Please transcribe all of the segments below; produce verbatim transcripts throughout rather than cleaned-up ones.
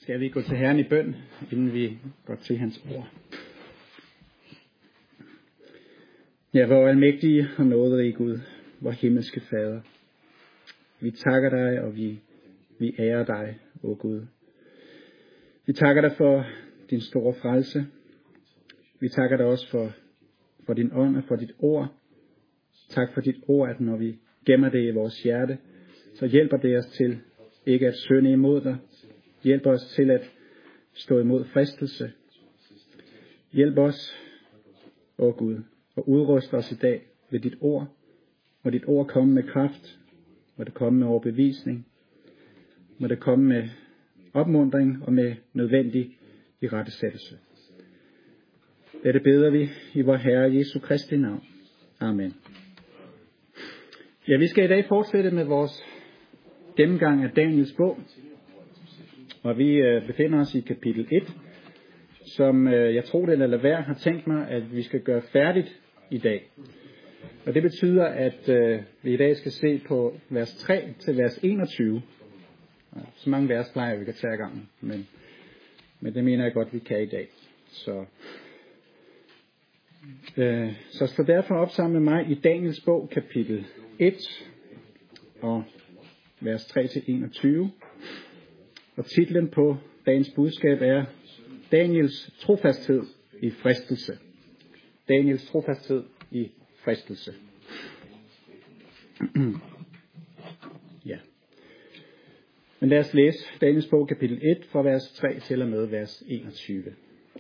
Skal vi gå til Herren i bøn, inden vi går til hans ord. Ja, hvor almægtige og nåderige Gud, vor himmelske Fader. Vi takker dig, og vi, vi ærer dig, o Gud. Vi takker dig for din store frelse. Vi takker dig også for, for din ånd og for dit ord. Tak for dit ord, at når vi gemmer det i vores hjerte, så hjælper det os til ikke at synde imod dig. Hjælp os til at stå imod fristelse. Hjælp os, o Gud, og udruste os i dag ved dit ord. Må dit ord komme med kraft. Må det komme med overbevisning. Må det komme med opmuntring og med nødvendig irettesættelse. Dette beder vi i vor Herre Jesu Kristi navn. Amen. Ja, vi skal i dag fortsætte med vores gennemgang af Daniels bog. Og vi øh, befinder os i kapitel et, som øh, jeg tror det eller være har tænkt mig, at vi skal gøre færdigt i dag. Og det betyder, at øh, vi i dag skal se på vers tre til vers enogtyve. Så mange vers plejer vi kan tage i gangen, men, men det mener jeg godt, vi kan i dag. Så, øh, så stå derfor op sammen med mig i Daniels bog, kapitel et, og vers tre til enogtyve. Og titlen på dagens budskab er Daniels trofasthed i fristelse. Daniels trofasthed i fristelse. Ja. Men lad os læse Daniels bog kapitel et fra vers tre til og med vers enogtyve.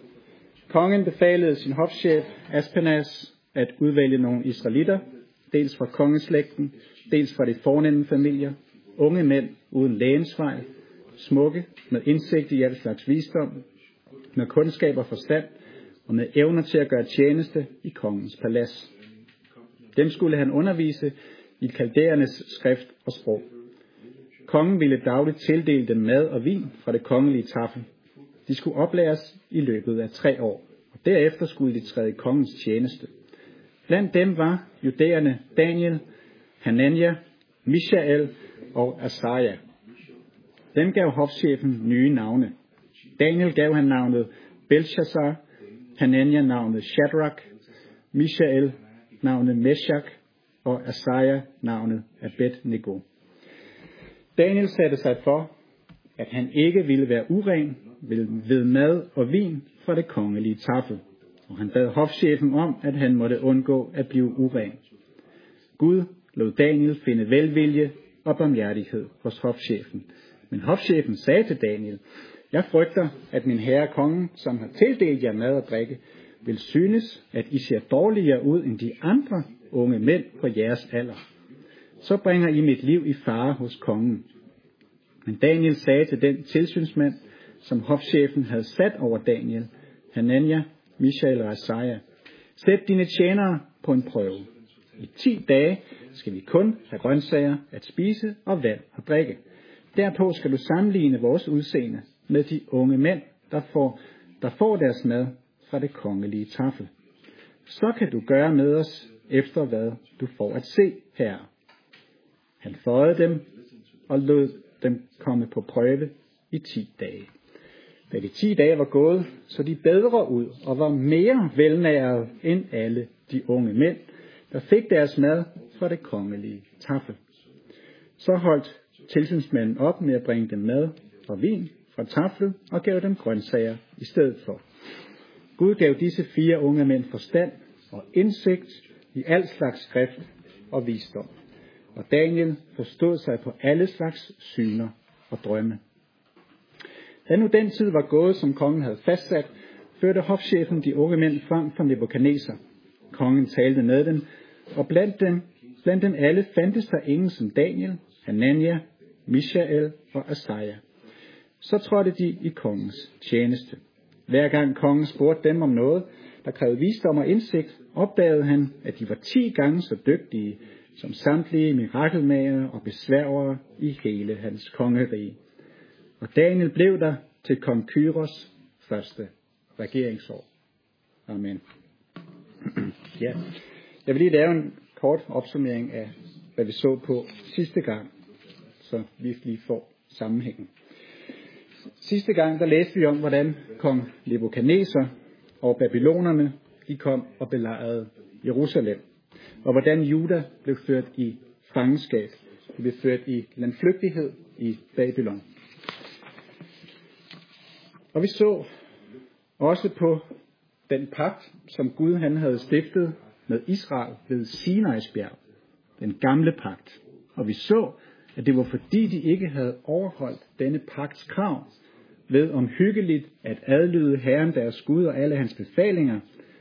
Kongen befalede sin hofchef Aspenas at udvælge nogle israelitter, dels fra kongeslægten, dels fra de fornemme familier, unge mænd uden lægensfejl, smukke, med indsigt i al slags visdom, med kundskab og forstand, og med evner til at gøre tjeneste i kongens palads. Dem skulle han undervise i kaldæernes skrift og sprog. Kongen ville dagligt tildele dem mad og vin fra det kongelige tafel. De skulle oplæres i løbet af tre år, og derefter skulle de træde i kongens tjeneste. Blandt dem var judæerne Daniel, Hanania, Mishael og Asaja. Dem gav hofchefen nye navne. Daniel gav han navnet Belshazzar, Hanania navnet Shadrach, Mishael navnet Meshach og Asaja navnet Abednego. Daniel satte sig for, at han ikke ville være uren ved mad og vin fra det kongelige tafel, og han bad hofchefen om, at han måtte undgå at blive uren. Gud lod Daniel finde velvilje og barmhjertighed hos hofchefen. Men hofchefen sagde til Daniel: Jeg frygter, at min herre kongen, som har tildelt jer mad og drikke, vil synes, at I ser dårligere ud end de andre unge mænd på jeres alder. Så bringer I mit liv i fare hos kongen. Men Daniel sagde til den tilsynsmand, som hofchefen havde sat over Daniel, Hanania, Mishael og Asaja: Sæt dine tjenere på en prøve. I ti dage skal vi kun have grøntsager at spise og vand at drikke. Derpå skal du sammenligne vores udseende med de unge mænd, der får, der får deres mad fra det kongelige tafel. Så kan du gøre med os efter hvad du får at se, herre. Han føjede dem og lod dem komme på prøve i ti dage. Da de ti dage var gået, så de bedre ud og var mere velnærede end alle de unge mænd, der fik deres mad fra det kongelige tafel. Så holdt tilsynsmanden op med at bringe dem mad og vin fra taflet og gav dem grøntsager i stedet for. Gud gav disse fire unge mænd forstand og indsigt i al slags skrift og visdom. Og Daniel forstod sig på alle slags syner og drømme. Da nu den tid var gået, som kongen havde fastsat, førte hofchefen de unge mænd frem for Nebukadneser. Kongen talte med dem, og blandt dem, blandt dem alle fandtes der ingen som Daniel, Hanania, Mishael og Asaja. Så trådte de i kongens tjeneste. Hver gang kongen spurgte dem om noget, der krævede visdom og indsigt, opdagede han, at de var ti gange så dygtige som samtlige mirakelmager og besværgere i hele hans kongerige. Og Daniel blev der til kong Kyros første regeringsår. Amen. Ja. Jeg vil lige lave en kort opsummering af, hvad vi så på sidste gang, så vi lige får sammenhængen. Sidste gang, der læste vi om, hvordan kong Nebukadneser og babylonerne, de kom og belejrede Jerusalem. Og hvordan Juda blev ført i fangenskab. De blev ført i landflygtighed i Babylon. Og vi så også på den pagt, som Gud han havde stiftet med Israel ved Sinais bjerg. Den gamle pagt. Og vi så, at det var fordi de ikke havde overholdt denne pagts krav ved omhyggeligt at adlyde Herren deres Gud og alle hans befalinger.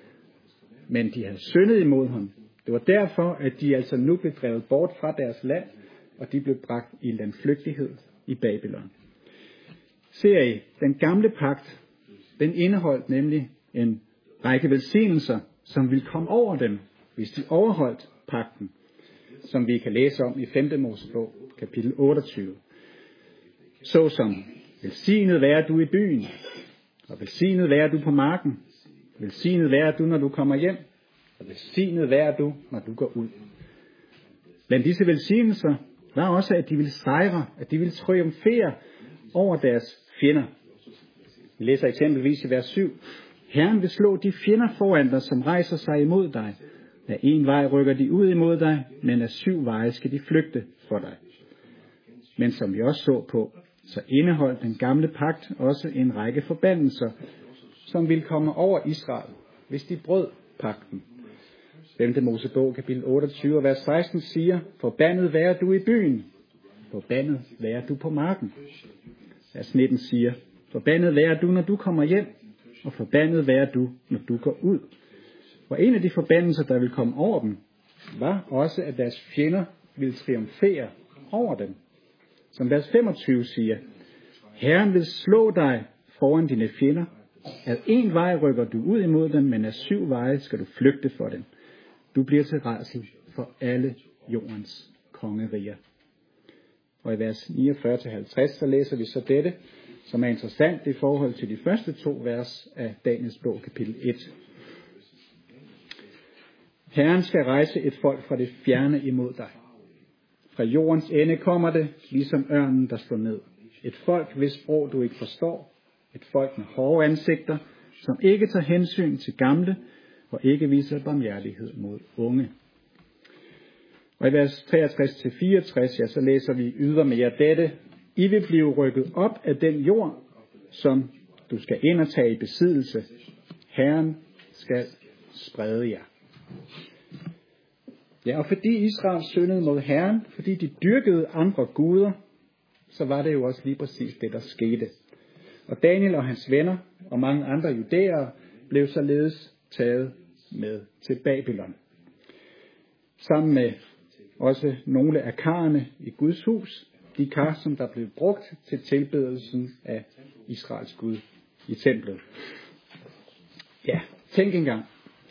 Men de havde syndet imod ham. Det var derfor, at de altså nu blev drevet bort fra deres land, og de blev bragt i landflygtighed i Babylon. Ser I, den gamle pagt, den indeholdt nemlig en række velsignelser, som ville komme over dem, hvis de overholdt pagten, som vi kan læse om i femte Mosebog, kapitel otteogtyve. Såsom, velsignet være du i byen, og velsignet være du på marken, velsignet være du, når du kommer hjem, og velsignet være du, når du går ud. Blandt disse velsignelser var også, at de ville sejre, at de ville triumfere over deres fjender. Vi læser eksempelvis i vers syv. Herren vil slå de fjender foran dig, som rejser sig imod dig. Af en vej rykker de ud imod dig, men af syv veje skal de flygte for dig. Men som vi også så på, så indeholdt den gamle pagt også en række forbandelser, som ville komme over Israel, hvis de brød pagten. femte Mosebog, kapitel otteogtyve, vers seksten siger, forbandet være du i byen, forbandet være du på marken. Vers nitten siger, forbandet være du, når du kommer hjem, og forbandet være du, når du går ud. Og en af de forbandelser, der ville komme over dem, var også, at deres fjender ville triumfere over dem. Som vers femogtyve siger, Herren vil slå dig foran dine fjender. Af en vej rykker du ud imod dem, men af syv veje skal du flygte for dem. Du bliver til rædsel for alle jordens kongeriger. Og i vers niogfyrre til halvtreds, så læser vi så dette, som er interessant i forhold til de første to vers af Daniels bog, kapitel et. Herren skal rejse et folk fra det fjerne imod dig. Fra jordens ende kommer det, ligesom ørnen, der slår ned. Et folk, hvis sprog du ikke forstår. Et folk med hårde ansigter, som ikke tager hensyn til gamle, og ikke viser barmhjertighed mod unge. Og i vers treogtres til fireogtres, ja, så læser vi ydermere dette. I vil blive rykket op af den jord, som du skal ind og tage i besiddelse. Herren skal sprede jer. Ja, og fordi Israel syndede mod Herren, fordi de dyrkede andre guder, så var det jo også lige præcis det, der skete. Og Daniel og hans venner og mange andre judæere blev således taget med til Babylon. Sammen med også nogle af karrene i Guds hus, de kar, som der blev brugt til tilbedelsen af Israels Gud i templet. Ja, tænk engang.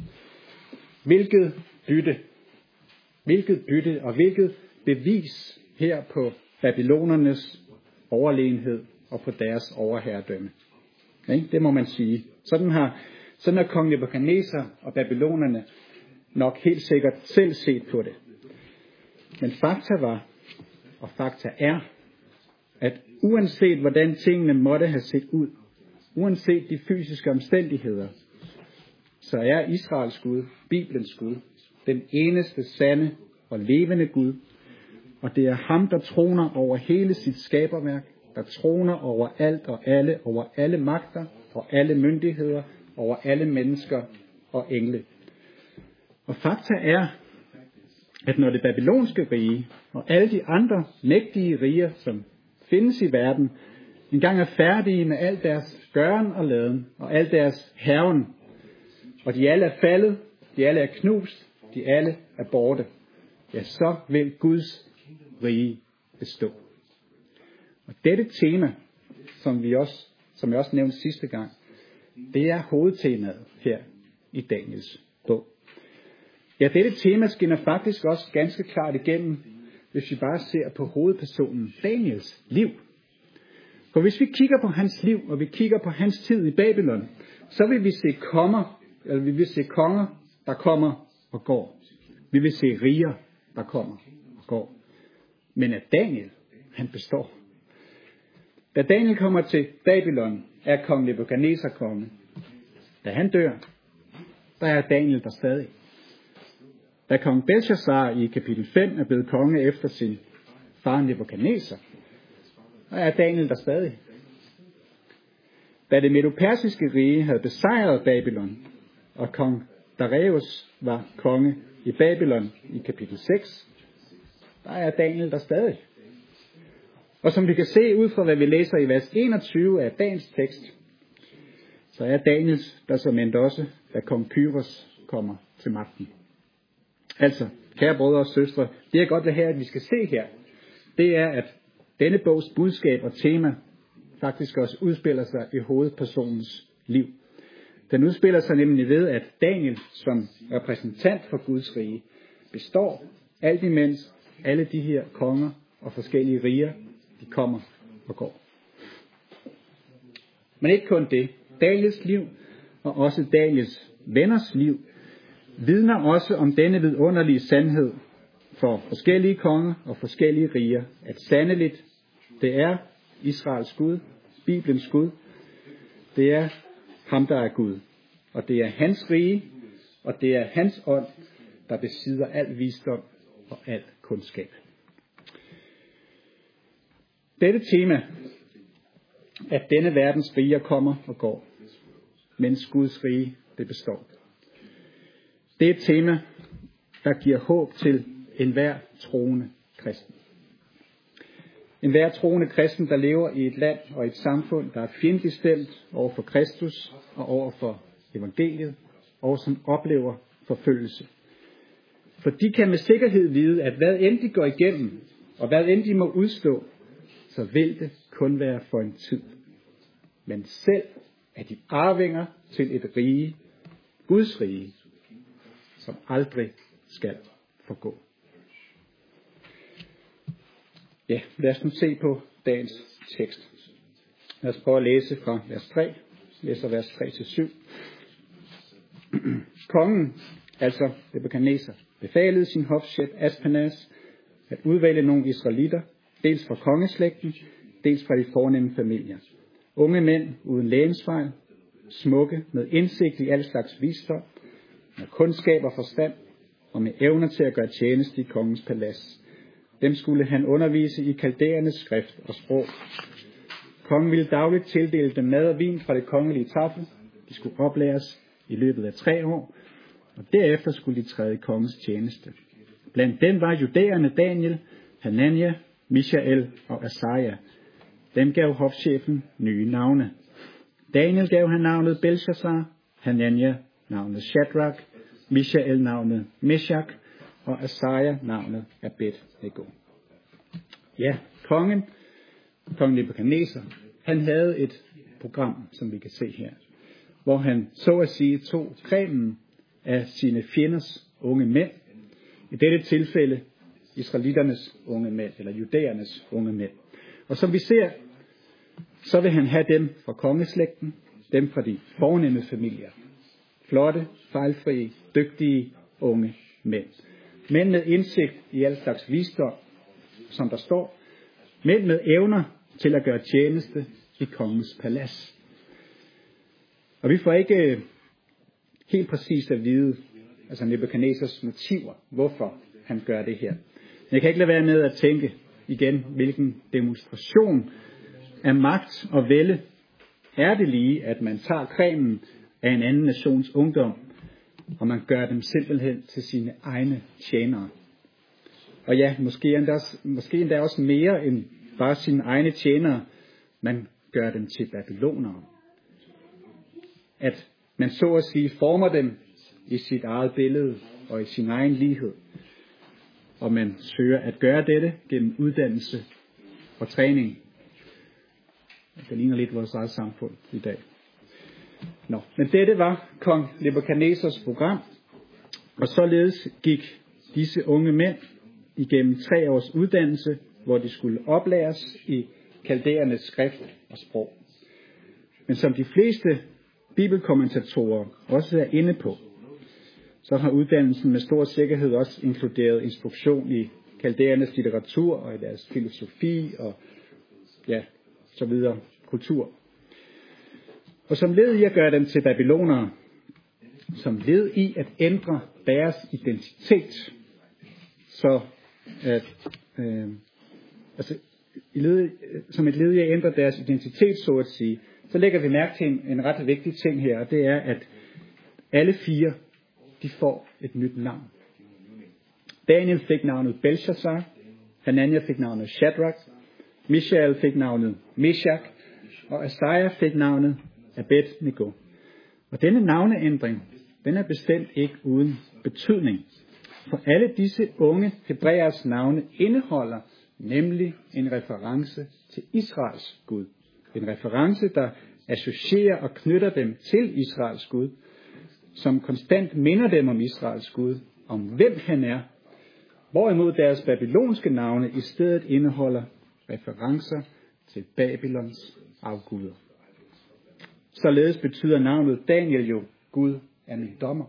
Hvilket bytte, hvilket bytte og hvilket bevis her på babylonernes overlegenhed og på deres overherredømme. Okay? Det må man sige. Sådan har, sådan har kong Nebukadneser og babylonerne nok helt sikkert selv set på det. Men fakta var, og fakta er, at uanset hvordan tingene måtte have set ud, uanset de fysiske omstændigheder, så er Israels Gud, Bibelens Gud, den eneste sande og levende Gud. Og det er ham, der troner over hele sit skaberværk, der troner over alt og alle, over alle magter og alle myndigheder, over alle mennesker og engle. Og fakta er, at når det babylonske rige og alle de andre mægtige riger, som findes i verden, engang er færdige med al deres gøren og laden og al deres hærgen, og de alle er faldet, de alle er knust, de alle er borte, ja, så vil Guds rige bestå. Og dette tema, som vi også, som jeg også nævnte sidste gang, det er hovedtemaet her i Daniels bog. Ja, dette tema skinner faktisk også ganske klart igennem, hvis vi bare ser på hovedpersonen Daniels liv. For hvis vi kigger på hans liv, og vi kigger på hans tid i Babylon, så vil vi se konger, eller vi vil se konger, der kommer og går. Vi vil se riger, der kommer og går. Men at Daniel, han består. Da Daniel kommer til Babylon, er kong Nebukadnesar konge. Da han dør, der er Daniel der stadig. Da kong Belshazzar i kapitel fem er blevet konge efter sin far Nebukadnesar, der er Daniel der stadig. Da det medo-persiske rige havde besejret Babylon, og kong Darius var konge i Babylon i kapitel seks, der er Daniel der stadig. Og som vi kan se ud fra, hvad vi læser i vers enogtyve af dagens tekst, så er Daniels der som endt også, da kong Kyros kommer til magten. Altså, kære brødre og søstre, det jeg godt vil have, at vi skal se her, det er, at denne bogs budskab og tema faktisk også udspiller sig i hovedpersonens liv. Den udspiller sig nemlig ved, at Daniel som repræsentant for Guds rige består, alt imens alle de her konger og forskellige riger, de kommer og går. Men ikke kun det. Daniels liv og også Daniels venners liv vidner også om denne vidunderlige sandhed for forskellige konger og forskellige riger, at sandeligt, det er Israels Gud, Bibelens Gud, det er ham, der er Gud, og det er hans rige, og det er hans ånd, der besidder al visdom og al kundskab. Dette tema, at denne verdens riger kommer og går, mens Guds rige det består. Det er et tema, der giver håb til enhver troende kristen. Enhver troende kristen, der lever i et land og et samfund, der er fjendtligt stemt over for Kristus og over for evangeliet, og som oplever forfølgelse. For de kan med sikkerhed vide, at hvad end de går igennem, og hvad end de må udstå, så vil det kun være for en tid. Men selv er de arvinger til et rige, Guds rige, som aldrig skal forgå. Ja, lad os nu se på dagens tekst. Lad os prøve at læse fra vers tre. Læser vers tre til syv. Kongen, altså Nebukadnesar, befalede sin hofchef Aspenas at udvælge nogle israelitter, dels fra kongeslægten, dels fra de fornemme familier. Unge mænd uden lægensfejl, smukke med indsigt i al slags visdom, med kundskab og forstand, og med evner til at gøre tjeneste i kongens palads. Dem skulle han undervise i kaldæernes skrift og sprog. Kongen ville dagligt tildele dem mad og vin fra det kongelige tafel. De skulle oplæres i løbet af tre år, og derefter skulle de træde i kongens tjeneste. Blandt dem var judæerne Daniel, Hanania, Mishael og Asaja. Dem gav hofchefen nye navne. Daniel gav han navnet Belshazzar, Hanania navnet Shadrach, Mishael navnet Meshach og Asaja navnet Abed-nego. Ja, kongen, kongen Nebukadnesar, han havde et program, som vi kan se her, hvor han så at sige tog cremen af sine fjenders unge mænd, i dette tilfælde israeliternes unge mænd, eller judæernes unge mænd. Og som vi ser, så vil han have dem fra kongeslægten, dem fra de fornemme familier. Flotte, fejlfrie, dygtige, unge mænd. Mænd med indsigt i al slags visdom, som der står. Mænd med evner til at gøre tjeneste i kongens palads. Og vi får ikke helt præcist at vide, altså Nebukadnesars motiver, hvorfor han gør det her. Men jeg kan ikke lade være med at tænke igen, hvilken demonstration af magt og vælde er det lige, at man tager cremen af en anden nations ungdom, og man gør dem simpelthen til sine egne tjenere. Og ja, måske endda, måske endda også mere end bare sine egne tjenere, man gør dem til babylonere. At man så at sige former dem i sit eget billede og i sin egen lighed. Og man søger at gøre dette gennem uddannelse og træning. Det ligner lidt vores eget samfund i dag. Nå, men dette var kong Nebukadnesars program, og således gik disse unge mænd igennem tre års uddannelse, hvor de skulle oplæres i kaldæernes skrift og sprog. Men som de fleste bibelkommentatorer også er inde på, så har uddannelsen med stor sikkerhed også inkluderet instruktion i kaldæernes litteratur og i deres filosofi og ja, så videre kultur. Og som led i at gøre dem til babylonere, som led i at ændre deres identitet, så at, øh, altså i led, som et led i at ændre deres identitet, så at sige, så lægger vi mærke til en, en ret vigtig ting her, og det er, at alle fire, de får et nyt navn. Daniel fik navnet Belshazzar, Hanania fik navnet Shadrach, Mishael fik navnet Meshach, og Asaja fik navnet Abednego. Og denne navneændring, den er bestemt ikke uden betydning. For alle disse unge hebræers navne indeholder nemlig en reference til Israels Gud. En reference, der associerer og knytter dem til Israels Gud, som konstant minder dem om Israels Gud, om hvem han er, hvorimod deres babylonske navne i stedet indeholder referencer til Babylons afguder. Således betyder navnet Daniel jo, Gud er min dommer.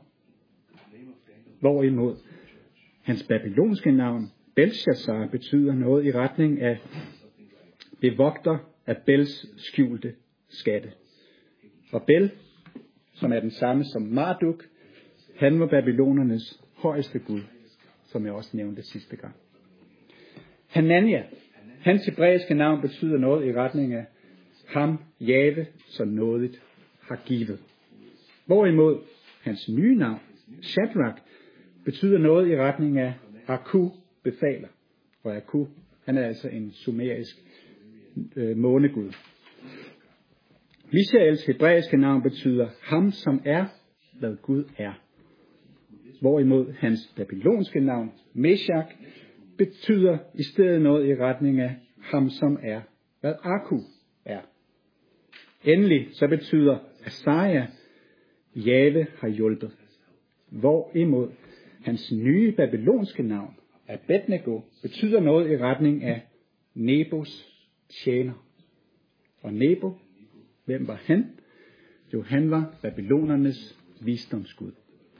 Hvorimod hans babylonske navn, Belshazzar, betyder noget i retning af bevogter af Bels skjulte skatte. Og Bel, som er den samme som Marduk, han var babylonernes højeste gud, som jeg også nævnte sidste gang. Hanania, hans hebræiske navn betyder noget i retning af ham, Jave, som nådigt har givet. Hvorimod hans nye navn, Shadrach, betyder noget i retning af Aku befaler. Og Aku, han er altså en sumerisk øh, månegud. Mishaels hebræiske navn betyder ham, som er, hvad Gud er. Hvorimod hans babylonske navn, Meshach, betyder i stedet noget i retning af ham, som er, hvad Aku er. Endelig så betyder Asaja, Jave har hjulpet. Hvorimod hans nye babylonske navn, Abednego, betyder noget i retning af Nebos tjener. Og Nebo, hvem var han? Jo, han var babylonernes visdomsgud.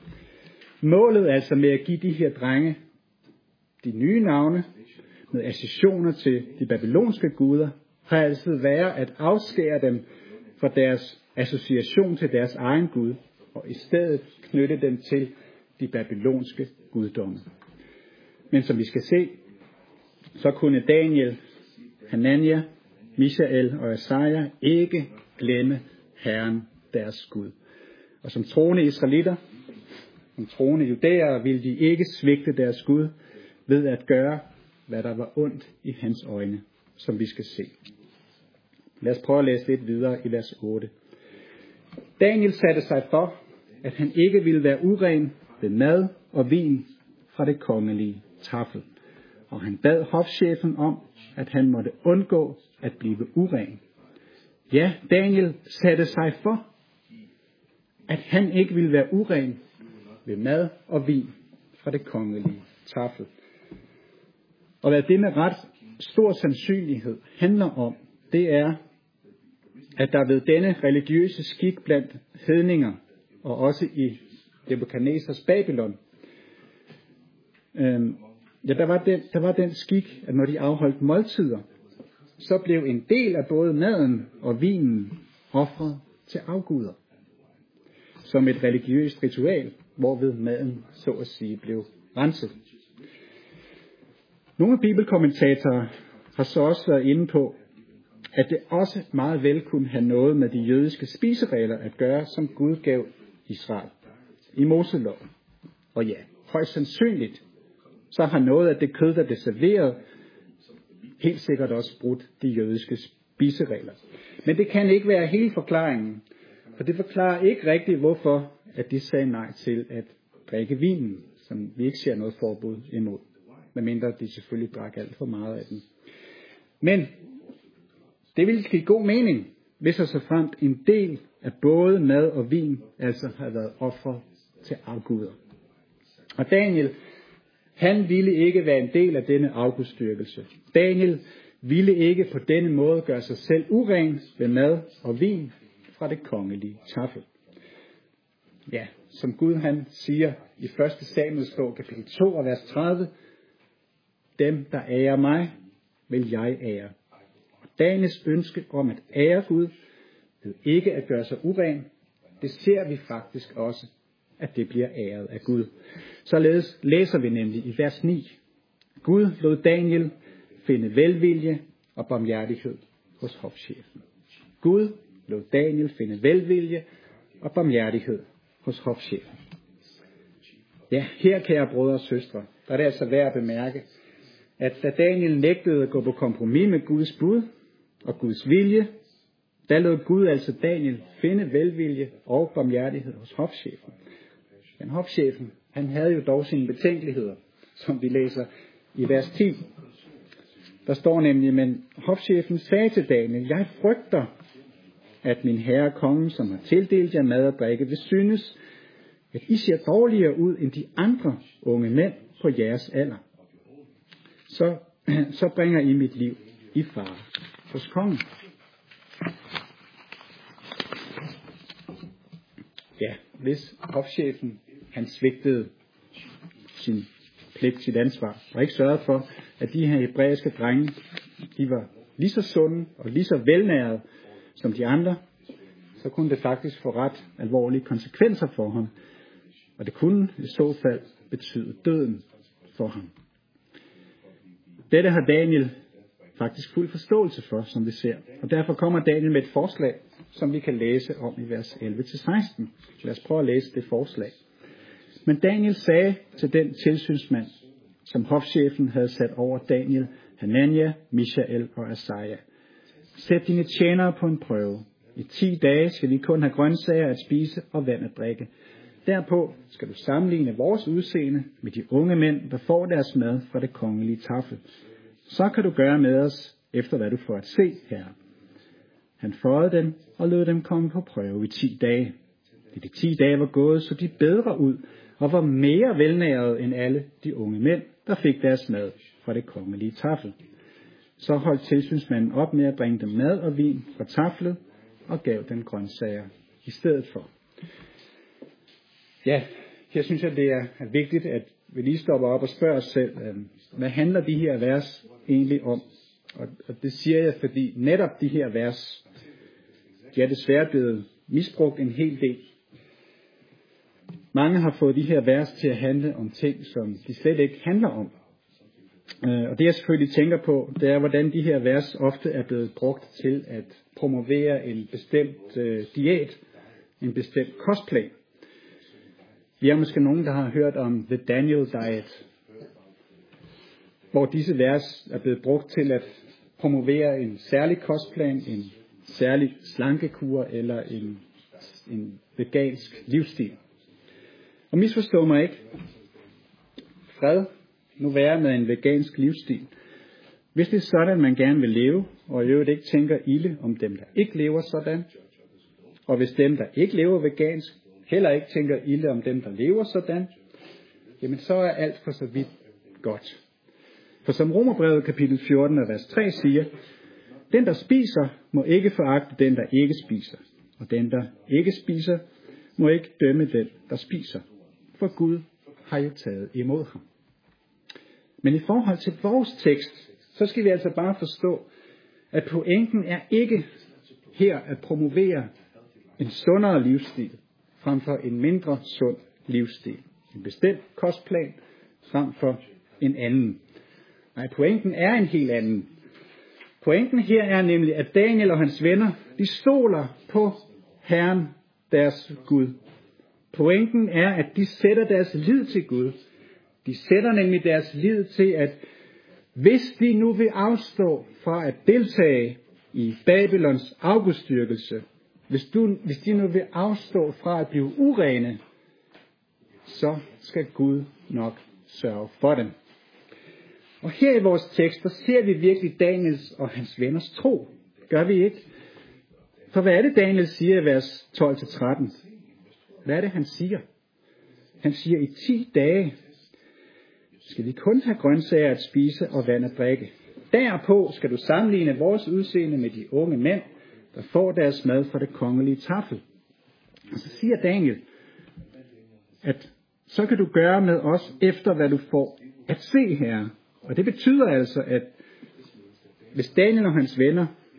Målet altså med at give de her drenge de nye navne med associationer til de babylonske guder, har altid været at afskære dem fra deres association til deres egen gud, og i stedet knytte dem til de babylonske guddomme. Men som vi skal se, så kunne Daniel, Hanania, Mishael og Asaja ikke glemme Herren deres Gud. Og som troende israelitter, som troende judæere, ville de ikke svigte deres Gud ved at gøre, hvad der var ondt i hans øjne, som vi skal se. Lad os prøve at læse lidt videre i vers otte. Daniel satte sig for, at han ikke ville være uren ved mad og vin fra det kongelige tafel. Og han bad hofchefen om, at han måtte undgå at blive uren. Ja, Daniel satte sig for, at han ikke ville være uren ved mad og vin fra det kongelige tafel. Og hvad det med ret stor sandsynlighed handler om, det er, at der ved denne religiøse skik blandt hedninger, og også i Nebukadnesars Babylon, øhm, ja, der var, den, der var den skik, at når de afholdt måltider, så blev en del af både maden og vinen ofret til afguder, som et religiøst ritual, hvorved maden, så at sige, blev renset. Nogle bibelkommentatorer har så også været inde på, at det også meget vel kunne have noget med de jødiske spiseregler at gøre, som Gud gav Israel i Moseloven. Og ja, højst sandsynligt, så har noget af det kød, der blev serveret, helt sikkert også brudt de jødiske spiseregler. Men det kan ikke være hele forklaringen, for det forklarer ikke rigtigt, hvorfor at de sagde nej til at drikke vinen, som vi ikke ser noget forbud imod, medmindre de selvfølgelig drak alt for meget af den. Men det ville give god mening, hvis der så fremt en del af både mad og vin altså havde været ofret til afguder. Og Daniel, han ville ikke være en del af denne afgudstyrkelse. Daniel ville ikke på denne måde gøre sig selv uren ved mad og vin fra det kongelige tafel. Ja, som Gud han siger i første Samuels bog, kapitel to og vers tredive, dem der ærer mig, vil jeg ære. Og Daniels ønske om at ære Gud, ved ikke at gøre sig uren, det ser vi faktisk også, at det bliver æret af Gud. Således læser vi nemlig i vers ni. Gud lod Daniel finde velvilje og barmhjertighed hos hofchefen. Gud lod Daniel finde velvilje og barmhjertighed hos hofchefen. Ja, her, kære brødre og søstre, der er det altså værd at bemærke, at da Daniel nægtede at gå på kompromis med Guds bud og Guds vilje, der lod Gud altså Daniel finde velvilje og barmhjertighed hos hofchefen. Men hofchefen, han havde jo dog sine betænkeligheder, som vi læser i vers ti. Der står nemlig, men hofchefen sagde til Daniel, jeg frygter, at min herre kongen, som har tildelt jer mad og drikke, vil synes, at I ser dårligere ud end de andre unge mænd på jeres alder. Så, så bringer I mit liv i fare hos kongen. Ja, hvis hofchefen, han svigtede sin pligt, sit ansvar, og ikke sørgede for, at de her hebraiske drenge, de var lige så sunde og lige så velnærede som de andre, så kunne det faktisk få ret alvorlige konsekvenser for ham. Og det kunne i så fald betyde døden for ham. Dette har Daniel faktisk fuld forståelse for, som vi ser. Og derfor kommer Daniel med et forslag, som vi kan læse om i vers elleve til seksten. Lad os prøve at læse det forslag. Men Daniel sagde til den tilsynsmand, som hofchefen havde sat over Daniel, Hanania, Mishael og Asaja. Sæt dine tjenere på en prøve. I ti dage skal vi kun have grøntsager at spise og vand at drikke. Derpå skal du sammenligne vores udseende med de unge mænd, der får deres mad fra det kongelige tafel. Så kan du gøre med os, efter hvad du får at se, herre. Han føjede dem og lod dem komme på prøve i ti dage. I de ti dage var gået, så de bedre ud og var mere velnærede end alle de unge mænd, der fik deres mad fra det kongelige tafel. Så holdt tilsynsmanden op med at bringe dem mad og vin fra taflet og gav dem grøntsager i stedet for. Ja, her synes jeg, det er vigtigt, at vi lige stopper op og spørger os selv, hvad handler de her vers egentlig om? Og det siger jeg, fordi netop de her vers, de er desværre blevet misbrugt en hel del. Mange har fået de her vers til at handle om ting, som de slet ikke handler om. Og det jeg selvfølgelig tænker på, det er, hvordan de her vers ofte er blevet brugt til at promovere en bestemt øh, diæt, en bestemt kostplan. Vi er måske nogen, der har hørt om The Daniel Diet, hvor disse vers er blevet brugt til at promovere en særlig kostplan, en særlig slankekur eller en, en vegansk livsstil. Og misforstå mig ikke. Fred nu være med en vegansk livsstil. Hvis det er sådan, man gerne vil leve, og i øvrigt ikke tænker ilde om dem, der ikke lever sådan, og hvis dem, der ikke lever vegansk, heller ikke tænker ilde om dem, der lever sådan, jamen så er alt for så vidt godt. For som Romerbrevet kapitel fjorten og vers tre siger, den der spiser må ikke foragte den der ikke spiser, og den der ikke spiser må ikke dømme den der spiser, for Gud har jo taget imod ham. Men i forhold til vores tekst, så skal vi altså bare forstå, at pointen er ikke her at promovere en sundere livsstil, frem for en mindre sund livsstil. En bestemt kostplan, frem for en anden. Nej, pointen er en helt anden. Pointen her er nemlig, at Daniel og hans venner, de stoler på Herren, deres Gud. Pointen er, at de sætter deres lid til Gud. De sætter nemlig deres lid til, at hvis de nu vil afstå fra at deltage i Babylons afgudstyrkelse, hvis, du, hvis de nu vil afstå fra at blive urene, så skal Gud nok sørge for dem. Og her i vores tekst, der ser vi virkelig Daniels og hans venners tro. Gør vi ikke? For hvad er det, Daniel siger i vers tolv til tretten? Hvad er det, han siger? Han siger, i ti dage skal vi kun have grøntsager at spise og vand at drikke. Derpå skal du sammenligne vores udseende med de unge mænd, der får deres mad fra det kongelige tafel. Og så siger Daniel, at så kan du gøre med os efter, hvad du får at se her. Og det betyder altså, at hvis Daniel og hans venner,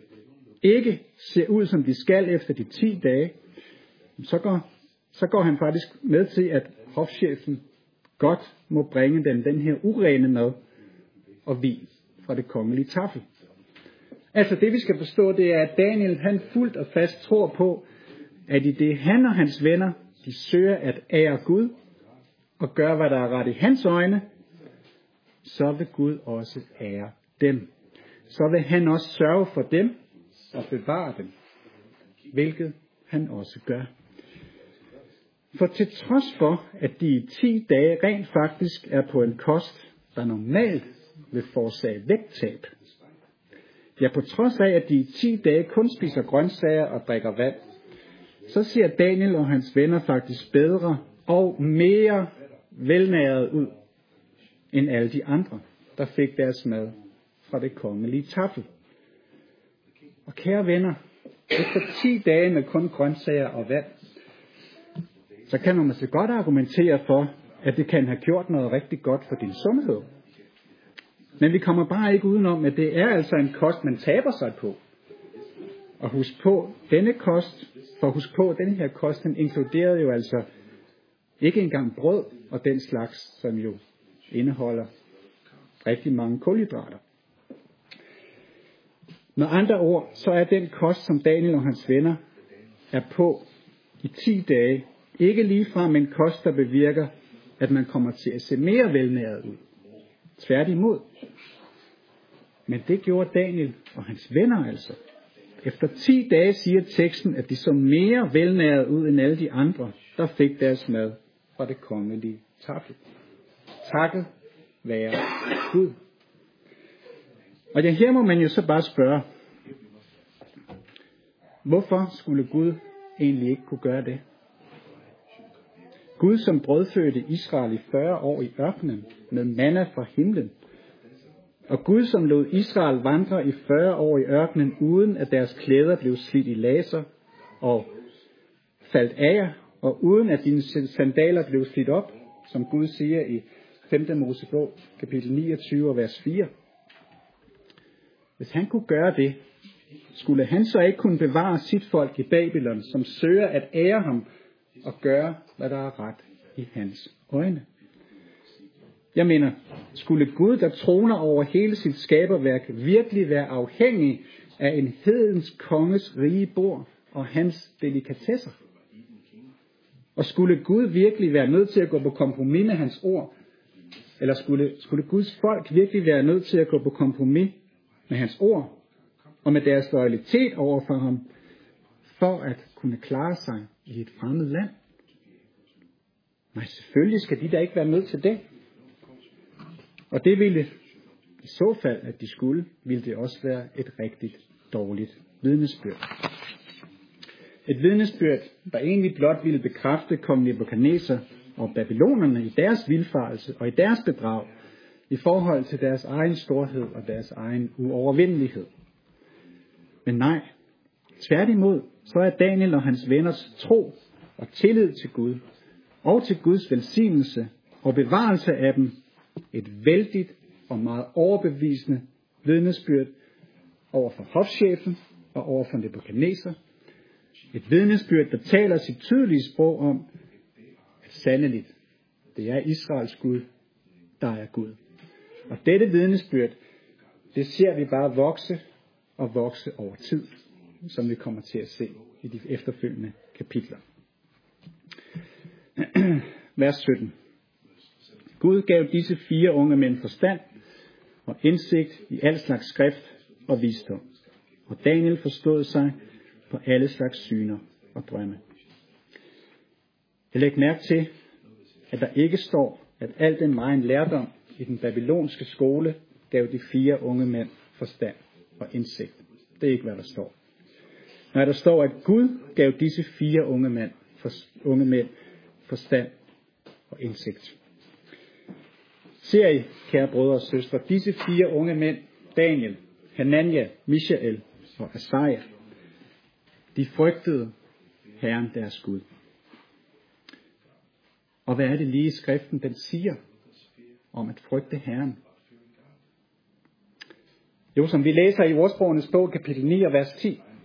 ikke ser ud, som de skal efter de ti dage, så går, så går han faktisk med til, at hofchefen godt må bringe dem den her urene mad og vin fra det kongelige tafel. Altså det vi skal forstå, det er, at Daniel han fuldt og fast tror på, at i det han og hans venner, de søger at ære Gud og gøre, hvad der er ret i hans øjne, så vil Gud også ære dem. Så vil han også sørge for dem og bevare dem, hvilket han også gør. For til trods for, at de i ti dage rent faktisk er på en kost, der normalt vil forårsage vægttab, ja, på trods af, at de i ti dage kun spiser grøntsager og drikker vand, så ser Daniel og hans venner faktisk bedre og mere velnæret ud, end alle de andre, der fik deres mad fra det kongelige tafel. Og kære venner, efter ti dage med kun grøntsager og vand, så kan man måske godt argumentere for, at det kan have gjort noget rigtig godt for din sundhed. Men vi kommer bare ikke udenom, at det er altså en kost, man taber sig på. Og husk på, denne kost, for husk på, denne her kost, den inkluderede jo altså ikke engang brød og den slags, som jo indeholder rigtig mange kulhydrater. Med andre ord, så er den kost, som Daniel og hans venner er på i ti dage, ikke ligefrem en kost, der bevirker, at man kommer til at se mere velnæret ud. Tværtimod. Men det gjorde Daniel og hans venner altså. Efter ti dage siger teksten, at de så mere velnæret ud end alle de andre, der fik deres mad fra det kongelige tafel. Takket være Gud. Og ja, her må man jo så bare spørge, hvorfor skulle Gud egentlig ikke kunne gøre det? Gud, som brødfødte Israel i fyrre år i ørkenen med manna fra himlen, og Gud, som lod Israel vandre i fyrre år i ørkenen, uden at deres klæder blev slidt i laser og faldt af, og uden at dine sandaler blev slidt op, som Gud siger i femte Mosebog, kapitel niogtyve, vers fire. Hvis han kunne gøre det, skulle han så ikke kunne bevare sit folk i Babylon, som søger at ære ham og gøre, hvad der er ret i hans øjne. Jeg mener, skulle Gud, der troner over hele sit skaberværk, virkelig være afhængig af en hedens konges rige bord og hans delikatesser? Og skulle Gud virkelig være nødt til at gå på kompromis med hans ord? Eller skulle, skulle Guds folk virkelig være nødt til at gå på kompromis med hans ord og med deres loyalitet over for ham, for at kunne klare sig i et fremmed land? Nej, selvfølgelig skal de da ikke være nødt til det. Og det ville, i så fald, at de skulle, ville det også være et rigtig dårligt vidnesbyrd. Et vidnesbyrd, der egentlig blot ville bekræfte kong Nebukadnesar og babylonerne i deres vildfarelse og i deres bedrag i forhold til deres egen storhed og deres egen uovervindelighed. Men nej, tværtimod, så er Daniel og hans venners tro og tillid til Gud og til Guds velsignelse og bevarelse af dem et vældigt og meget overbevisende vidnesbyrd over for hofchefen og over for Nebukadnesar. Et vidnesbyrd, der taler sit tydelige sprog om, at sandeligt, det er Israels Gud, der er Gud. Og dette vidnesbyrd, det ser vi bare vokse og vokse over tid, som vi kommer til at se i de efterfølgende kapitler. Vers sytten. Gud gav disse fire unge mænd forstand og indsigt i al slags skrift og visdom. Og Daniel forstod sig på alle slags syner og drømme. Jeg lægger mærke til, at der ikke står, at al den megen lærdom i den babylonske skole gav de fire unge mænd forstand og indsigt. Det er ikke, hvad der står. Når der står, at Gud gav disse fire unge mænd, for, unge mænd forstand og indsigt. Ser I, kære brødre og søstre, disse fire unge mænd, Daniel, Hanania, Mishael og Asaja, de frygtede Herren deres Gud. Og hvad er det lige i skriften, den siger om at frygte Herren? Jo, som vi læser i Ordsprogenes bog, kapitel ni og vers ti,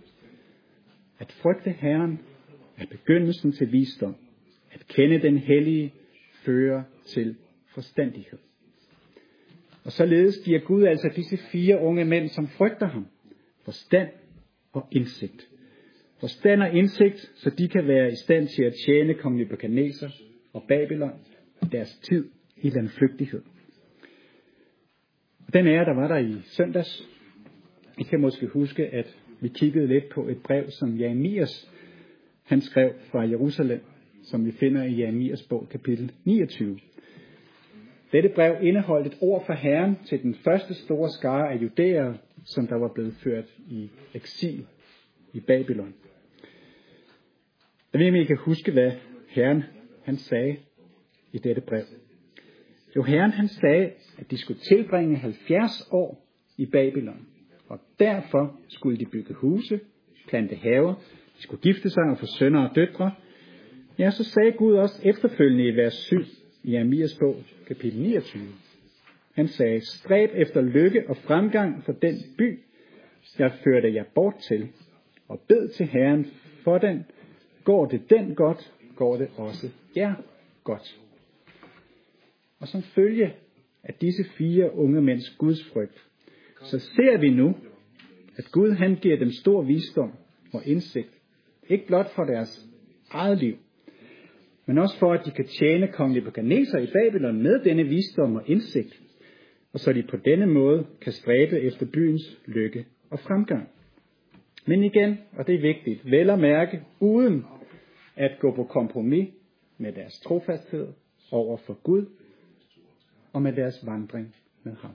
At frygte Herren er begyndelsen til visdom. At kende den hellige fører til forstandighed. Og således giver Gud altså disse fire unge mænd, som frygter ham, forstand og indsigt. Forstand og indsigt, så de kan være i stand til at tjene kong Nebukadneser og Babylon deres tid i landflygtighed. Og den ære, der var der i søndags, I kan måske huske, at vi kiggede lidt på et brev, som Jeremias han skrev fra Jerusalem, som vi finder i Jeremias bog, kapitel niogtyve. Dette brev indeholdt et ord fra Herren til den første store skare af judæere, som der var blevet ført i eksil i Babylon. Jeg ved ikke, I kan huske, hvad Herren han sagde i dette brev. Jo, Herren han sagde, at de skulle tilbringe halvfjerds år i Babylon, og derfor skulle de bygge huse, plante haver, de skulle gifte sig og få sønner og døtre. Ja, så sagde Gud også efterfølgende i vers syv i Jeremias bog, kapitel niogtyve. Han sagde, stræb efter lykke og fremgang for den by, jeg førte jer bort til, og bed til Herren for den. Går det den godt, går det også jer godt. Og som følge af disse fire unge mænds gudsfrygt, så ser vi nu, at Gud han giver dem stor visdom og indsigt. Ikke blot for deres eget liv, men også for, at de kan tjene kong Nebukadneser i Babylon med denne visdom og indsigt, og så de på denne måde kan stræbe efter byens lykke og fremgang. Men igen, og det er vigtigt, vel at mærke, uden at gå på kompromis med deres trofasthed over for Gud og med deres vandring med ham.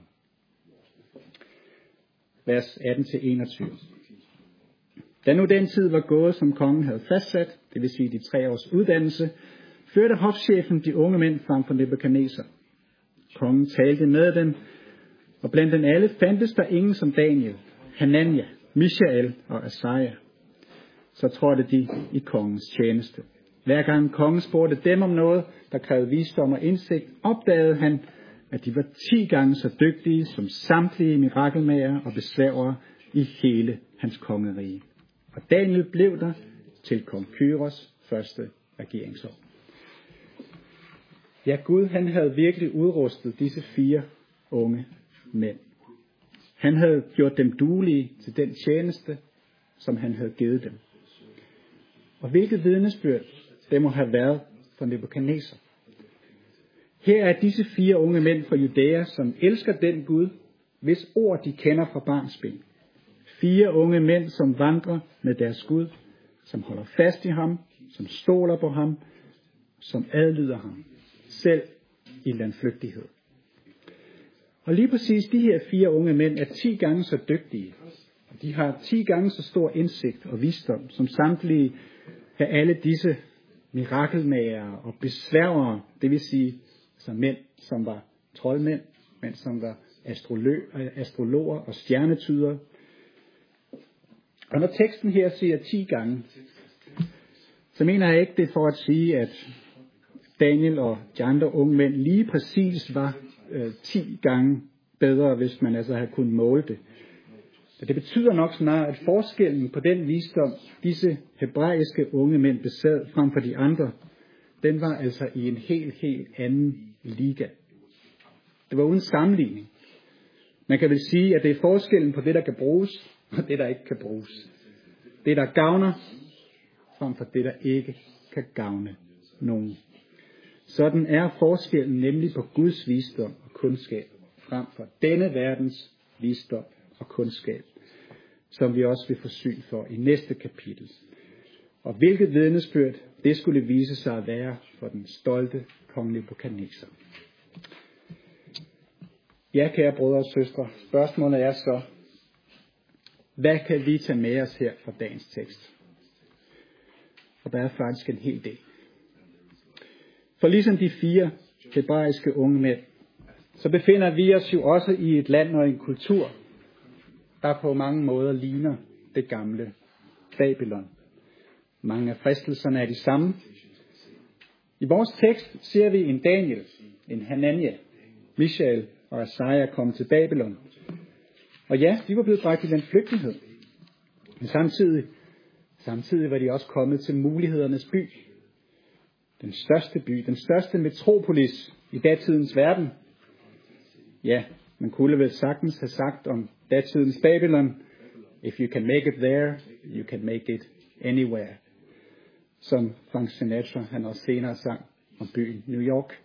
Vers atten til enogtyve. Da nu den tid var gået, som kongen havde fastsat, det vil sige de tre års uddannelse, førte hofchefen de unge mænd frem for Nebukadneser. Kongen talte med dem, og blandt dem alle fandtes der ingen som Daniel, Hanania, Mishael og Asaja. Så trådte de i kongens tjeneste. Hver gang kongen spurgte dem om noget, der krævede visdom og indsigt, opdagede han, at de var ti gange så dygtige som samtlige mirakelmager og besværere i hele hans kongerige. Og Daniel blev der til kong Kyros første regeringsår. Ja, Gud han havde virkelig udrustet disse fire unge mænd. Han havde gjort dem duelige til den tjeneste, som han havde givet dem. Og hvilket vidnesbyrd det må have været for Nebukadneser. Her er disse fire unge mænd fra Judæa, som elsker den Gud, hvis ord de kender fra barnsben. Fire unge mænd, som vandrer med deres Gud, som holder fast i ham, som stoler på ham, som adlyder ham, selv i landflygtighed. Og lige præcis de her fire unge mænd er ti gange så dygtige. De har ti gange så stor indsigt og visdom, som samtlige af alle disse mirakelmager og besværgere, det vil sige altså mænd, som var troldmænd, mænd, som var astrolø- astrologer og stjernetydere. Og når teksten her siger ti gange, så mener jeg ikke det for at sige, at Daniel og de andre unge mænd lige præcis var øh, ti gange bedre, hvis man altså havde kunnet måle det. Så det betyder nok snarere, at forskellen på den visdom, disse hebraiske unge mænd besad frem for de andre, den var altså i en helt, helt anden liga. Det var uden sammenligning. Man kan vel sige, at det er forskellen på det, der kan bruges, og det, der ikke kan bruges. Det, der gavner, frem for det, der ikke kan gavne nogen. Sådan er forskellen nemlig på Guds visdom og kundskab, frem for denne verdens visdom og kundskab, som vi også vil få syn for i næste kapitel. Og hvilket vidnesbyrd det skulle vise sig at være for den stolte kong Nebukadneser. Ja, kære brødre og søstre, spørgsmålet er så, hvad kan vi tage med os her fra dagens tekst? Og der er faktisk en hel del. For ligesom de fire hebraiske unge mænd, så befinder vi os jo også i et land og en kultur, der på mange måder ligner det gamle Babylon. Mange af fristelserne er de samme. I vores tekst ser vi en Daniel, en Hanania, Mishael og Asaja komme til Babylon. Og ja, de var blevet bragt i den flygtighed. Men samtidig Samtidig var de også kommet til mulighedernes by. Den største by, den største metropolis i datidens verden. Ja, man kunne vel sagtens have sagt om datidens Babylon, if you can make it there, you can make it anywhere. Som Frank Sinatra, han også senere sang om byen New York.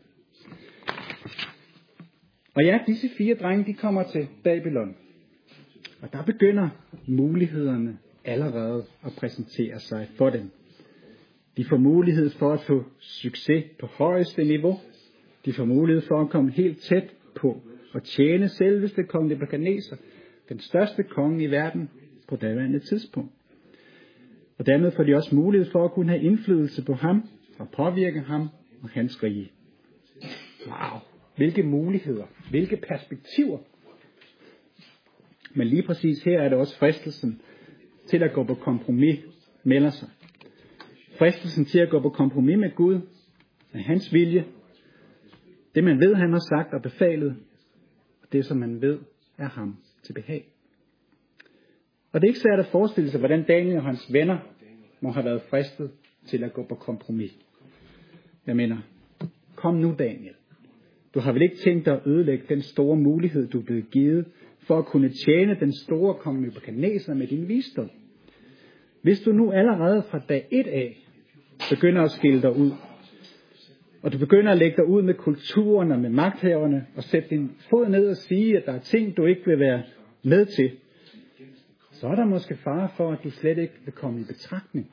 Og ja, disse fire drenge, de kommer til Babylon. Og der begynder mulighederne allerede at præsentere sig for dem. De får mulighed for at få succes på højeste niveau. De får mulighed for at komme helt tæt på og tjene selveste kong Nebukadneser, den største konge i verden på daværende tidspunkt. Og dermed får de også mulighed for at kunne have indflydelse på ham og påvirke ham og hans rige. Wow, hvilke muligheder, hvilke perspektiver. Men lige præcis her er det også fristelsen til at gå på kompromis melder sig. Fristelsen til at gå på kompromis med Gud, med hans vilje, det man ved, han har sagt og befalet, og det som man ved, er ham til behag. Og det er ikke svært at forestille sig, hvordan Daniel og hans venner må have været fristet til at gå på kompromis. Jeg mener, kom nu Daniel. Du har vel ikke tænkt dig at ødelægge den store mulighed, du er blevet givet, for at kunne tjene den store konge Nebukadneser med din visdom. Hvis du nu allerede fra dag et af begynder at skille dig ud, og du begynder at lægge dig ud med kulturen og med magthaverne, og sætte din fod ned og sige, at der er ting, du ikke vil være med til, så er der måske fare for, at du slet ikke vil komme i betragtning.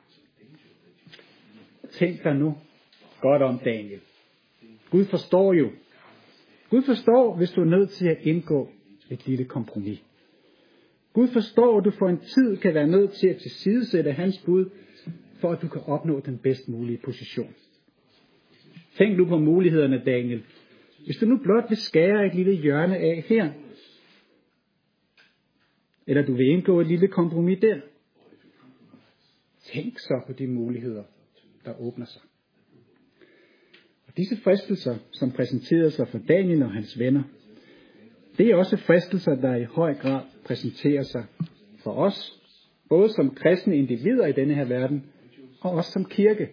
Tænk dig nu godt om, Daniel. Gud forstår jo. Gud forstår, hvis du er nødt til at indgå et lille kompromis. Gud forstår, at du for en tid kan være nødt til at tilsidesætte hans bud, for at du kan opnå den bedst mulige position. Tænk nu på mulighederne, Daniel. Hvis du nu blot vil skære et lille hjørne af her, eller du vil indgå et lille kompromis der, tænk så på de muligheder, der åbner sig. Og disse fristelser, som præsenterede sig for Daniel og hans venner, det er også fristelser, der i høj grad præsenterer sig for os, både som kristne individer i denne her verden, og også som kirke.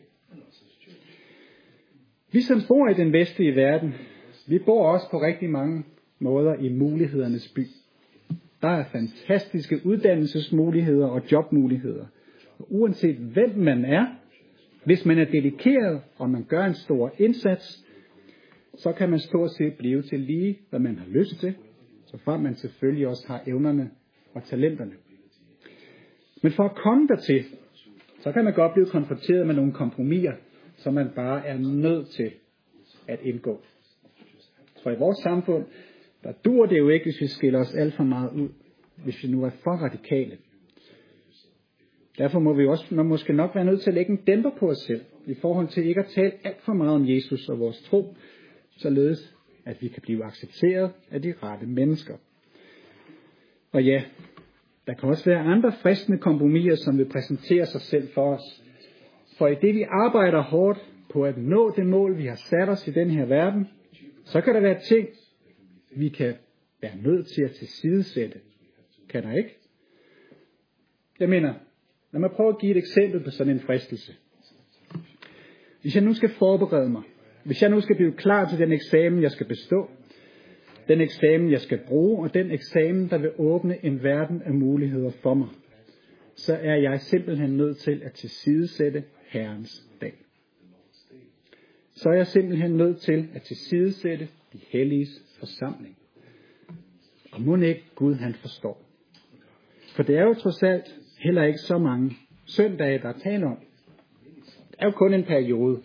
Vi som bor i den vestlige verden, vi bor også på rigtig mange måder i mulighedernes by. Der er fantastiske uddannelsesmuligheder og jobmuligheder. Og uanset hvem man er, hvis man er dedikeret, og man gør en stor indsats, så kan man stort set blive til lige, hvad man har lyst til, så frem man selvfølgelig også har evnerne og talenterne. Men for at komme dertil, så kan man godt blive konfronteret med nogle kompromiser, som man bare er nødt til at indgå. For i vores samfund, der dur det jo ikke, hvis vi skiller os alt for meget ud, hvis vi nu er for radikale. Derfor må vi også man måske nok være nødt til at lægge en dæmper på os selv, i forhold til ikke at tale alt for meget om Jesus og vores tro, således at vi kan blive accepteret af de rette mennesker. Og ja, der kan også være andre fristende kompromiser, som vil præsentere sig selv for os. For i det vi arbejder hårdt på at nå det mål, vi har sat os i den her verden, så kan der være ting, vi kan være nødt til at tilsidesætte. Kan der ikke? Jeg mener, lad mig prøve at give et eksempel på sådan en fristelse. Hvis jeg nu skal forberede mig, hvis jeg nu skal blive klar til den eksamen, jeg skal bestå, den eksamen, jeg skal bruge, og den eksamen, der vil åbne en verden af muligheder for mig, så er jeg simpelthen nødt til at tilsidesætte Herrens dag. Så er jeg simpelthen nødt til at tilsidesætte de helliges forsamling. Og må ikke Gud han forstår. For det er jo trods alt heller ikke så mange søndage, der er tale om. Det er jo kun en periode.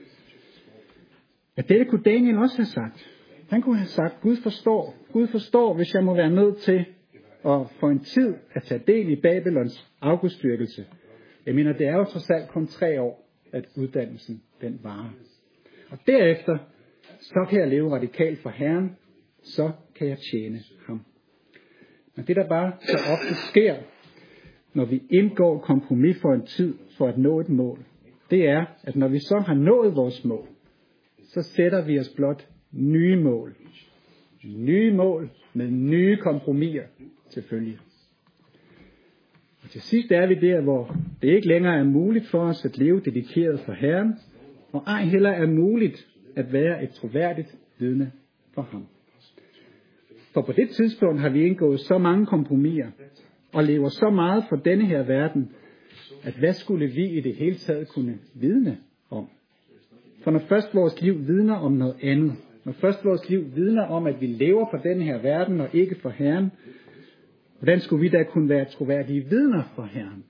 Men dette kunne Daniel også have sagt. Han kunne have sagt, Gud forstår. Gud forstår, hvis jeg må være nødt til at for en tid at tage del i Babylons afgudstyrkelse. Jeg mener, det er jo trods alt kun tre år, at uddannelsen den varer. Og derefter, så kan jeg leve radikalt for Herren, så kan jeg tjene ham. Men det der bare så ofte sker, når vi indgår kompromis for en tid for at nå et mål, det er, at når vi så har nået vores mål, så sætter vi os blot nye mål. Nye mål med nye kompromiser selvfølgelig. Og til sidst er vi der, hvor det ikke længere er muligt for os at leve dedikeret for Herren, og ej heller er muligt at være et troværdigt vidne for ham. For på det tidspunkt har vi indgået så mange kompromiser, og lever så meget for denne her verden, at hvad skulle vi i det hele taget kunne vidne om? For når først vores liv vidner om noget andet, når først vores liv vidner om, at vi lever for denne her verden og ikke for Herren, hvordan skulle vi da kunne være troværdige vidner for Herren?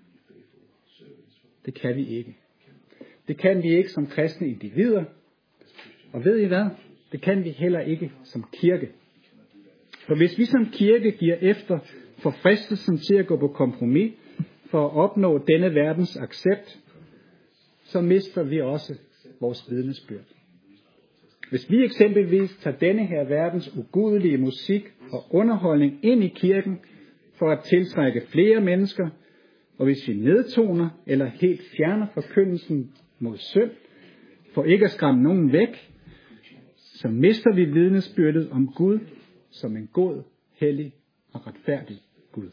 Det kan vi ikke. Det kan vi ikke som kristne individer. Og ved I hvad? Det kan vi heller ikke som kirke. For hvis vi som kirke giver efter for fristelsen til at gå på kompromis for at opnå denne verdens accept, så mister vi også vores vidnesbyrd. Hvis vi eksempelvis tager denne her verdens ugudelige musik og underholdning ind i kirken for at tiltrække flere mennesker, og hvis vi nedtoner eller helt fjerner forkyndelsen mod synd, for ikke at skræmme nogen væk, så mister vi vidnesbyrdet om Gud som en god, hellig og retfærdig Gud.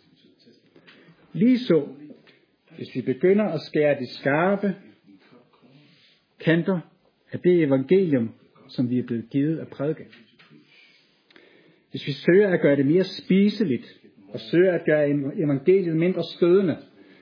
Ligeså, hvis vi begynder at skære de skarpe kanter af det evangelium, som vi er blevet givet at prædike. Hvis vi søger at gøre det mere spiseligt, og søger at gøre evangeliet mindre stødende,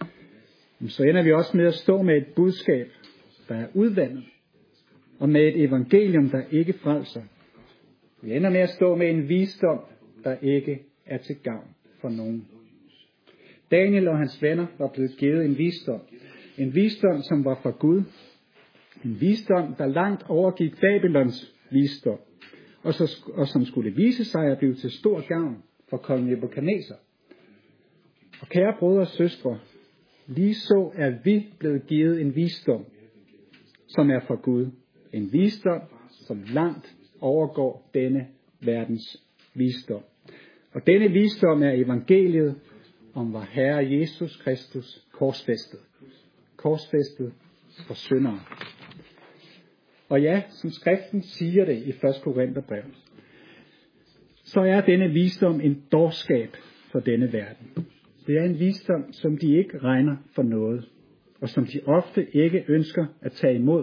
så ender vi også med at stå med et budskab, der er udvandet, og med et evangelium, der ikke frelser. Vi ender med at stå med en visdom, der ikke er til gavn for nogen. Daniel og hans venner var blevet givet en visdom. En visdom, som var fra Gud. En visdom, der langt overgik Babylons visdom, og, så, og som skulle vise sig at blive til stor gavn for kong Nebukadneser. Og kære brødre og søstre, lige så er vi blevet givet en visdom, som er fra Gud. En visdom, som langt overgår denne verdens visdom. Og denne visdom er evangeliet om vor Herre Jesus Kristus korsfæstet. Korsfæstet for syndere. Og ja, som skriften siger det i første Korintherbrev, så er denne visdom en dårskab for denne verden. Det er en visdom, som de ikke regner for noget, og som de ofte ikke ønsker at tage imod.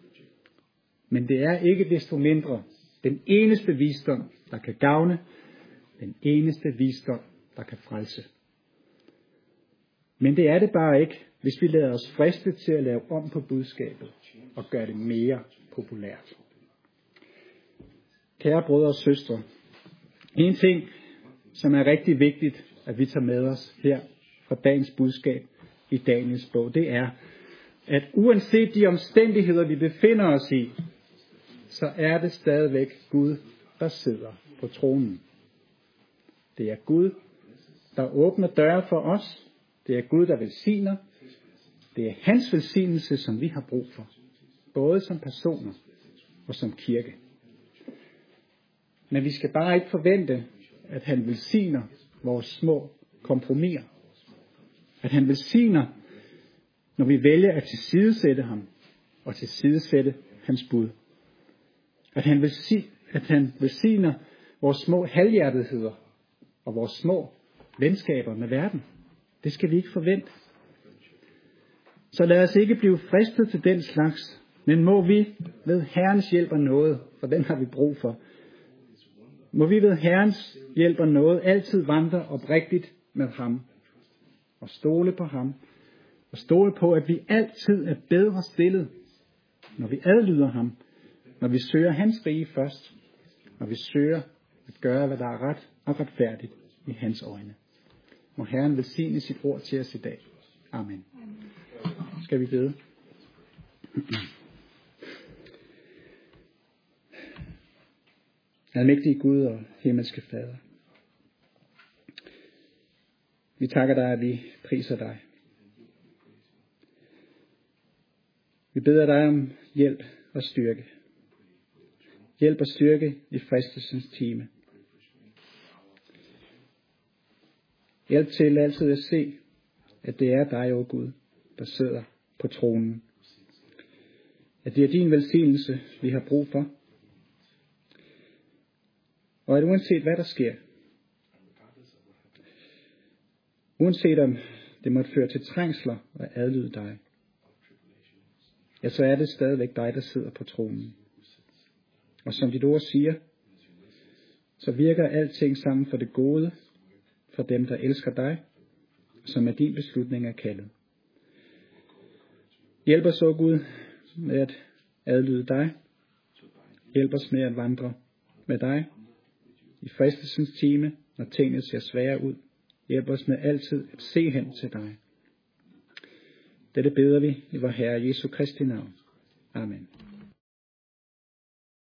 Men det er ikke desto mindre den eneste visdom, der kan gavne, den eneste visdom, der kan frelse. Men det er det bare ikke, hvis vi lader os friste til at lave om på budskabet og gøre det mere populært. Kære brødre og søstre, en ting, som er rigtig vigtigt, at vi tager med os her fra dagens budskab i Daniels bog, det er, at uanset de omstændigheder, vi befinder os i, så er det stadigvæk Gud, der sidder på tronen. Det er Gud, der åbner døre for os. Det er Gud, der velsigner. Det er hans velsignelse, som vi har brug for. Både som personer og som kirke. Men vi skal bare ikke forvente, at han velsigner vores små kompromiser. At han velsigner, når vi vælger at tilsidesætte ham og tilsidesætte hans bud. At han velsigner, at han velsigner vores små halvhjertetheder og vores små venskaber med verden. Det skal vi ikke forvente. Så lad os ikke blive fristet til den slags, men må vi ved Herrens hjælp og nåde, for den har vi brug for, må vi ved Herrens hjælp og nåde altid vandre oprigtigt med ham, og stole på ham, og stole på, at vi altid er bedre stillet, når vi adlyder ham, når vi søger hans rige først, når vi søger at gøre, hvad der er ret og retfærdigt i hans øjne. Må Herren velsigne sit ord til os i dag. Amen. Skal vi bede? Almægtige Gud og himmelske Fader, vi takker dig, at vi priser dig. Vi beder dig om hjælp og styrke. Hjælp og styrke i fristelsens time. Hjælp til altid at se, at det er dig, o Gud, der sidder på tronen. At det er din velsignelse, vi har brug for. Og at uanset hvad der sker, uanset om det måtte føre til trængsler og adlyde dig, ja, så er det stadigvæk dig, der sidder på tronen. Og som dit ord siger, så virker alting sammen for det gode, for dem, der elsker dig, som er din beslutning er kaldet. Hjælp os, så Gud, med at adlyde dig. Hjælp os med at vandre med dig i fristelsens time, når tingene ser svære ud. Hjælp os med altid at se hen til dig. Dette beder vi i vor Herre Jesu Kristi navn. Amen.